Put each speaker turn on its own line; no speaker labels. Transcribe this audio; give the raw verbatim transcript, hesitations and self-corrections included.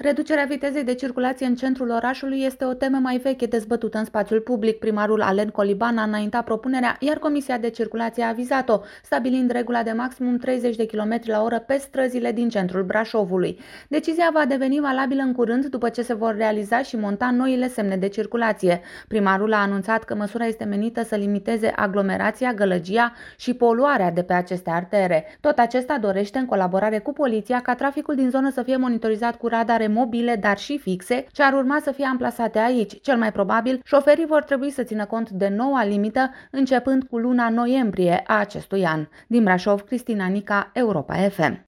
Reducerea vitezei de circulație în centrul orașului este o temă mai veche dezbătută în spațiul public. Primarul Alen Coliban a înaintat propunerea, iar Comisia de Circulație a avizat-o, stabilind regula de maximum treizeci de kilometri la oră pe străzile din centrul Brașovului. Decizia va deveni valabilă în curând după ce se vor realiza și monta noile semne de circulație. Primarul a anunțat că măsura este menită să limiteze aglomerația, gălăgia și poluarea de pe aceste artere. Tot acesta dorește, în colaborare cu poliția, ca traficul din zonă să fie monitorizat cu radare mobile, dar și fixe, ce ar urma să fie amplasate aici. Cel mai probabil, șoferii vor trebui să țină cont de noua limită, începând cu luna noiembrie a acestui an. Din Brașov, Cristina Nica, Europa F M.